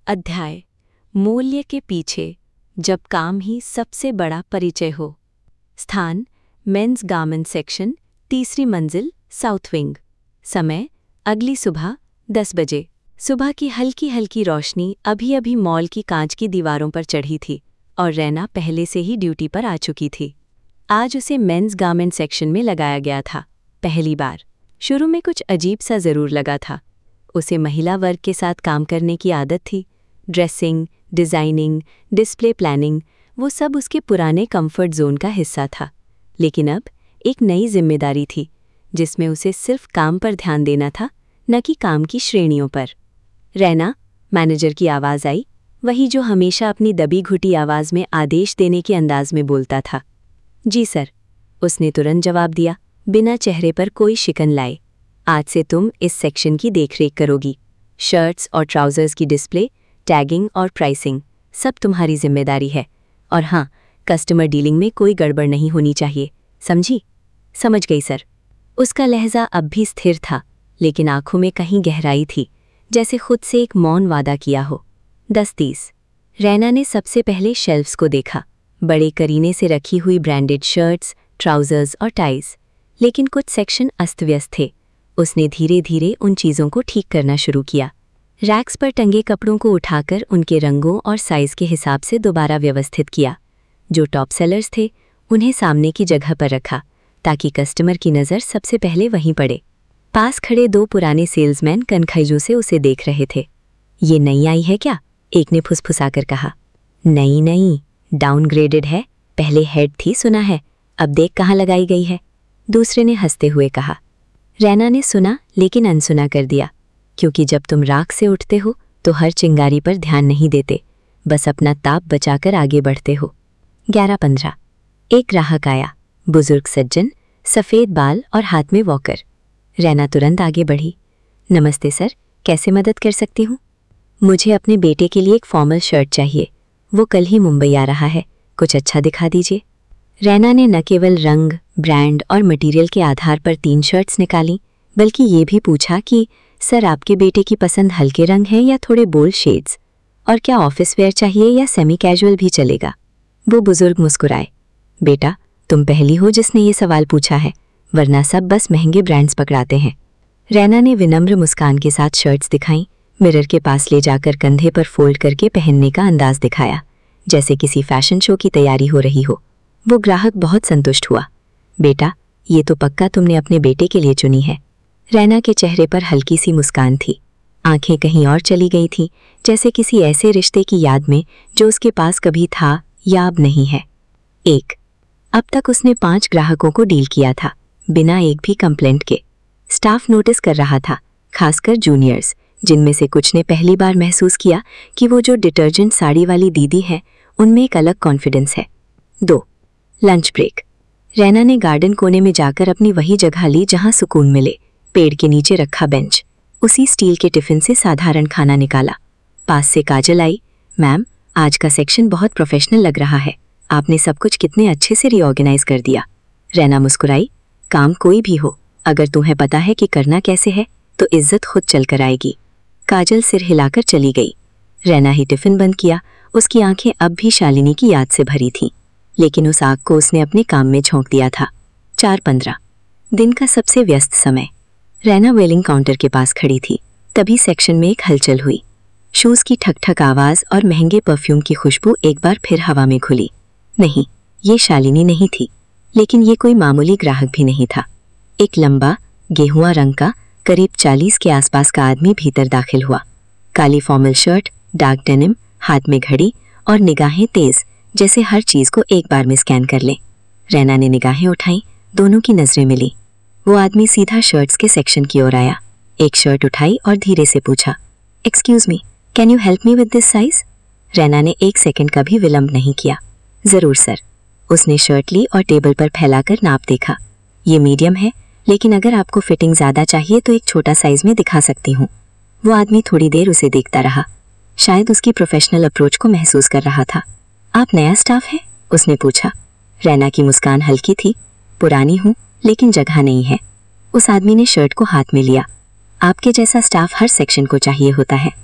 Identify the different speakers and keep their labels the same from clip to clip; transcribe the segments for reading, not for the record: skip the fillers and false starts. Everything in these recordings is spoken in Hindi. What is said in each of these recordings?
Speaker 1: अध्याय मूल्य के पीछे, जब काम ही सबसे बड़ा परिचय हो। स्थान मेंस गारमेंट सेक्शन, तीसरी मंजिल, साउथ विंग। समय अगली सुबह 10 बजे। सुबह की हल्की हल्की रोशनी अभी अभी मॉल की कांच की दीवारों पर चढ़ी थी और रैना पहले से ही ड्यूटी पर आ चुकी थी। आज उसे मेंस गारमेंट सेक्शन में लगाया गया था, पहली बार। शुरू में कुछ अजीब सा ज़रूर लगा था। उसे महिला वर्ग के साथ काम करने की आदत थी। ड्रेसिंग, डिज़ाइनिंग, डिस्प्ले प्लानिंग, वो सब उसके पुराने कंफर्ट जोन का हिस्सा था। लेकिन अब एक नई जिम्मेदारी थी, जिसमें उसे सिर्फ काम पर ध्यान देना था, न कि काम की श्रेणियों पर। रैना, मैनेजर की आवाज़ आई, वही जो हमेशा अपनी दबी घुटी आवाज़ में आदेश देने के अंदाज में बोलता था। जी सर, उसने तुरंत जवाब दिया, बिना चेहरे पर कोई शिकन लाए। आज से तुम इस सेक्शन की देखरेख करोगी। शर्ट्स और ट्राउज़र्स की डिस्प्ले, टैगिंग और प्राइसिंग सब तुम्हारी जिम्मेदारी है। और हाँ, कस्टमर डीलिंग में कोई गड़बड़ नहीं होनी चाहिए, समझी? समझ गई सर। उसका लहजा अब भी स्थिर था, लेकिन आंखों में कहीं गहराई थी, जैसे खुद से एक मौन वादा किया हो। 10:30। रैना ने सबसे पहले शेल्फ्स को देखा, बड़े करीने से रखी हुई ब्रांडेड शर्ट्स, ट्राउज़र्स और टाइज। लेकिन कुछ सेक्शन अस्त व्यस्त थे। उसने धीरे धीरे उन चीज़ों को ठीक करना शुरू किया। रैक्स पर टंगे कपड़ों को उठाकर उनके रंगों और साइज़ के हिसाब से दोबारा व्यवस्थित किया। जो टॉप सेलर्स थे, उन्हें सामने की जगह पर रखा, ताकि कस्टमर की नज़र सबसे पहले वहीं पड़े। पास खड़े 2 पुराने सेल्समैन कनखैजू से उसे देख रहे थे। ये नई आई है क्या? एक ने फुसफुसाकर कहा। नहीं नहीं, डाउनग्रेडेड है, पहले हेड थी सुना है, अब देख कहाँ लगाई गई है, दूसरे ने हंसते हुए कहा। रैना ने सुना, लेकिन अनसुना कर दिया, क्योंकि जब तुम राख से उठते हो तो हर चिंगारी पर ध्यान नहीं देते, बस अपना ताप बचाकर आगे बढ़ते हो। 11:15। एक ग्राहक आया, बुजुर्ग सज्जन, सफ़ेद बाल और हाथ में वॉकर। रैना तुरंत आगे बढ़ी। नमस्ते सर, कैसे मदद कर सकती हूँ? मुझे अपने बेटे के लिए एक फॉर्मल शर्ट चाहिए, वो कल ही मुंबई आ रहा है, कुछ अच्छा दिखा दीजिए। रैना ने न केवल रंग, ब्रांड और मटेरियल के आधार पर 3 शर्ट्स निकाली, बल्कि ये भी पूछा कि सर, आपके बेटे की पसंद हल्के रंग है या थोड़े बोल्ड शेड्स, और क्या ऑफिस वेयर चाहिए या सेमी कैजुअल भी चलेगा। वो बुजुर्ग मुस्कुराए। बेटा, तुम पहली हो जिसने ये सवाल पूछा है, वरना सब बस महंगे ब्रांड्स पकड़ाते हैं। रैना ने विनम्र मुस्कान के साथ शर्ट्स दिखाईं, मिरर के पास ले जाकर कंधे पर फोल्ड करके पहनने का अंदाज दिखाया, जैसे किसी फैशन शो की तैयारी हो रही हो। वो ग्राहक बहुत संतुष्ट हुआ। बेटा, ये तो पक्का तुमने अपने बेटे के लिए चुनी है। रैना के चेहरे पर हल्की सी मुस्कान थी, आंखें कहीं और चली गई थीं, जैसे किसी ऐसे रिश्ते की याद में जो उसके पास कभी था या अब नहीं है। 1। अब तक उसने 5 ग्राहकों को डील किया था, बिना एक भी कंप्लेंट के। स्टाफ नोटिस कर रहा था, खासकर जूनियर्स, जिनमें से कुछ ने पहली बार महसूस किया कि वो जो डिटर्जेंट साड़ी वाली दीदी है, उनमें एक अलग कॉन्फिडेंस है। 2। Lunch break. रैना ने गार्डन कोने में जाकर अपनी वही जगह ली जहां सुकून मिले। पेड़ के नीचे रखा बेंच, उसी स्टील के टिफिन से साधारण खाना निकाला। पास से काजल आई। मैम, आज का सेक्शन बहुत प्रोफेशनल लग रहा है, आपने सब कुछ कितने अच्छे से रीऑर्गेनाइज कर दिया। रैना मुस्कुराई। काम कोई भी हो, अगर तुम्हें पता है कि करना कैसे है तो इज्जत खुद चल कर आएगी। काजल सिर हिलाकर चली गई। रैना ही टिफिन बंद किया। उसकी आंखें अब भी शालिनी की याद से भरी थीं, लेकिन उस आग को उसने अपने काम में झोंक दिया था। 4:15। दिन का सबसे व्यस्त समय। रैना वेलिंग काउंटर के पास खड़ी थी, तभी सेक्शन में एक हलचल हुई। शूज़ की ठक-ठक आवाज़ और महंगे परफ्यूम की खुशबू एक बार फिर हवा में घुली। नहीं, ये शालिनी नहीं थी, लेकिन ये कोई मामूली ग्राहक भी नहीं था। एक लंबा, गेहुआ रंग का, करीब 40 के आसपास का आदमी भीतर दाखिल हुआ। काली फॉर्मल शर्ट, डार्क डेनिम, हाथ में घड़ी और निगाहें तेज, जैसे हर चीज़ को एक बार में स्कैन कर लें। रैना ने निगाहें उठाईं, दोनों की नजरें मिली। वो आदमी सीधा शर्ट्स के सेक्शन की ओर आया, एक शर्ट उठाई और धीरे से पूछा, excuse me, can you help me with this size? Raina ने 1 सेकंड का भी विलंब नहीं किया। ज़रूर सर। उसने शर्ट ली और टेबल पर फैलाकर नाप देखा। ये मीडियम है, लेकिन अगर आपको फिटिंग ज़्यादा चाहिए तो एक छोटा साइज में दिखा सकती हूँ। वो आदमी थोड़ी देर उसे देखता रहा, शायद उसकी प्रोफेशनल अप्रोच को महसूस कर रहा था। आप नया स्टाफ है? उसने पूछा। रैना की मुस्कान हल्की थी। पुरानी हूँ, लेकिन जगह नहीं है। उस आदमी ने शर्ट को हाथ में लिया। आपके जैसा स्टाफ हर सेक्शन को चाहिए होता है।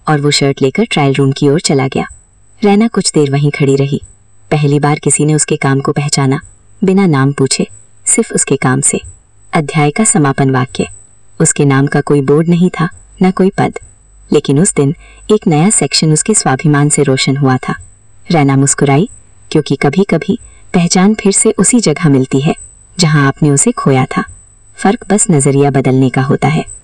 Speaker 1: और वो शर्ट लेकर ट्रायल रूम की ओर चला गया। रैना कुछ देर वहीं खड़ी रही। पहली बार किसी ने उसके काम को पहचाना, बिना नाम पूछे, सिर्फ उसके काम से। अध्याय का समापन वाक्य। उसके नाम का कोई बोर्ड नहीं था, न कोई पद, लेकिन उस दिन एक नया सेक्शन उसके स्वाभिमान से रोशन हुआ था। रैना मुस्कुराई, क्योंकि कभी कभी पहचान फिर से उसी जगह मिलती है जहां आपने उसे खोया था। फर्क बस नजरिया बदलने का होता है।